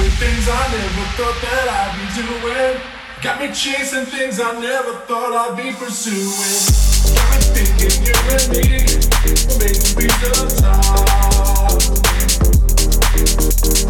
things I never thought that I'd be doing. Got me chasing things I never thought I'd be pursuing. Got me thinking you and me will make me reach the top.